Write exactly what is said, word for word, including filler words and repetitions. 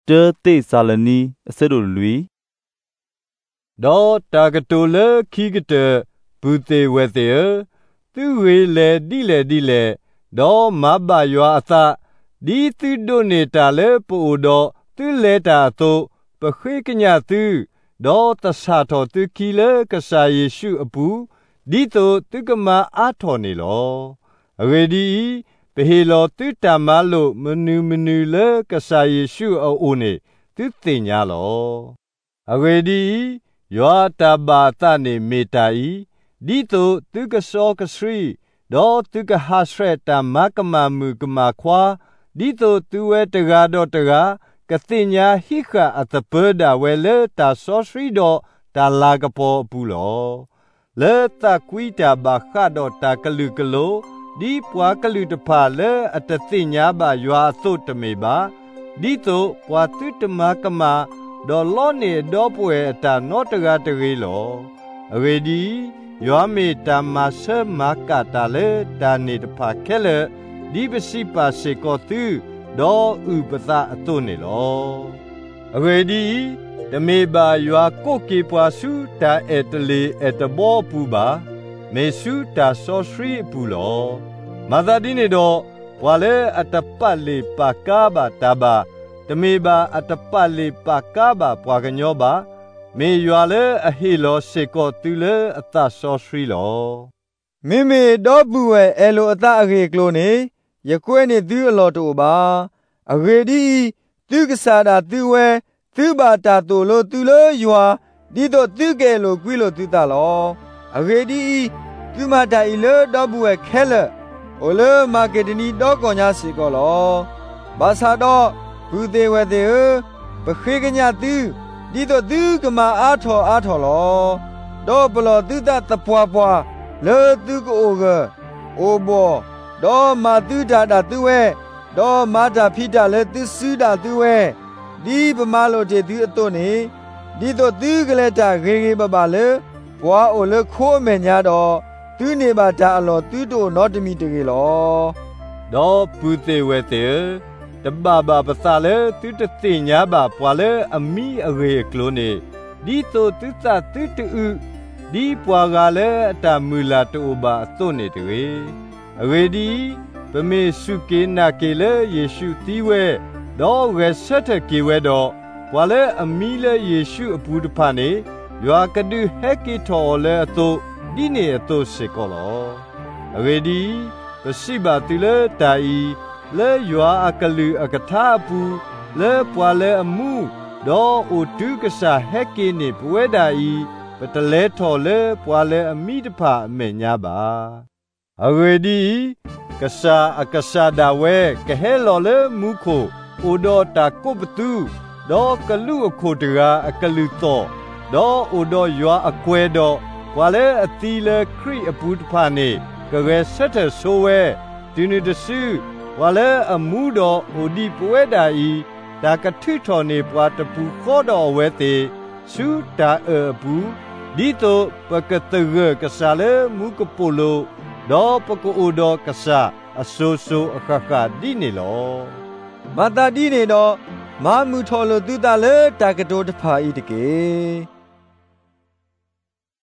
เจอเตซาลนีเสดุลุยดอตากโตเลคีกเตบุเตเวเตตุเวเลดิเลดิเลดอมาบายออาตาดีตุโดเนตาเลปูดอตุเลตาโตปะเขกญาตุดอตสาทอตุคีเลกษาเยซูอปูดีโตตุกมาอาทอนีลออเวดีเปเฮลอตุตามาโลมนูมนูเลกษาเยซูอโอเนตุติญาลออเวดีယောတာဘာတနေမေတာဤဒီတုသူကစောကစရီဒေါ်သူကဟာရှရတာမကမမူကမခွာဒီတုသူဝဲတကားတော့တကားကတိညာဟိခအတပဒဝဲလေတာစောစရီတော့တာလာကပေါ်ဘူးလောလေတကွီတာဘာခါတော့တာကလူကလိုဒီပွားကလူတဖာလေအတတိညာဘာယွာသုတ်တမေပါဒီတုပွားသူတမကမดอลอนี่ดอป่วยตานอตกะตะเกลออเวดียอเมตามาเสมากะตาเลตานิตภาเคเลดิปสิปาเสกอตุดออุปตะอตุเนลออเวดีตเมบายอโกเกปวาสุตาเอตเลเอตบอปูบาเมสุตาซอสรีปูลอมาดาดิเนดอวาเลอัตปะเลปากาบาตาบาตเมบาอัตปะเลปากาบาปวากญอบาเมยอเลอหิโลเสกอตุเลอตาซอสรีลอเมเมดอบุเวเอโลอตาอเกกโลเนยะกวยเนตุอลอโตบาอเกดีตุกษาดาตุเวตุบาตาโตโลตุเลยัวดิโตตุเกโลกวิโลตุตาลออเกดีตุมาตาอิเลดอบุเวเคเลโอเลมาเกดนีดอกอญาสิกอลอบาซาดอบุเตเวเตอปะเขกญาตุဒီတော့သူကမအားထော်အားထော်လောတော့ဘလောသူတတပွားပွားလေသူကိုကအိုဘောတော့မသူတာတာသူဝဲတော့မတာဖိတာလေသူစူးတာသူဝဲဒီပမာလို့တဲ့သူအတော့နေဒီတော့သူကလေးတာဂေဂေပပလေဘွားအိုလေခိုးမယ်ညာတော့သူနေပါတာအလောသူတို့နောတမီတကေလောတော့ပူသေးဝဲတဲ့တဘာဘာပစာလေသူတသိညာဘာပွာလေအမီအရေကလိုနေဒီတိုသူတာသူတူဒီပွာကလည်းအတမူလာတူဘာအသွနေတွေအရေဒီဗမေစုကေနာကေလေယေရှုတီဝဲတော့ဝဲဆက်တကေဝဲတော့ပွာလေအမီလေယေရှုအပူတဖာနေရွာကဒုဟက်ကေထော်လေအသွဒီနေအသွစေကောလောအရေဒီပစိဘာတီလေတာဤလေယွာအကလူအကထာပူလေပွာလေအမှုဒေါ်အိုတုကဆာဟက်ကေနေဘဝဒာဤပတလဲထော်လေပွာလေအမိတဖာအမေညာပါအဝေဒီကဆာအကဆာဒါဝဲကဟဲလော်လေမူခိုအိုဒေါ်တာကုပတူဒေါ်ကလူအခုတရာအကလူတော့ဒေါ်အိုဒေါ်ယွာအကွဲတော့ပွာလေအတီလေခရိအပူတဖာနေကရဲဆက်တဲ့ဆိုဝဲဒီနေတဆူဝါလေအမှုတော်ဟိုဒီပွဲတာဤဒါကထိထော်နေပွားတပူခေါ်တော်ဝဲသေးရှူတာအဘူးဒီတော့ပကတရကစားလေမူကပိုလိုဒေါ်ပကူဒေါ်ကစားအဆူဆူအခါခါဒီနေလောမတာဒီနေတော့မာမူထော်လိုသူတာလေတာကတိုတဖာဤတကေ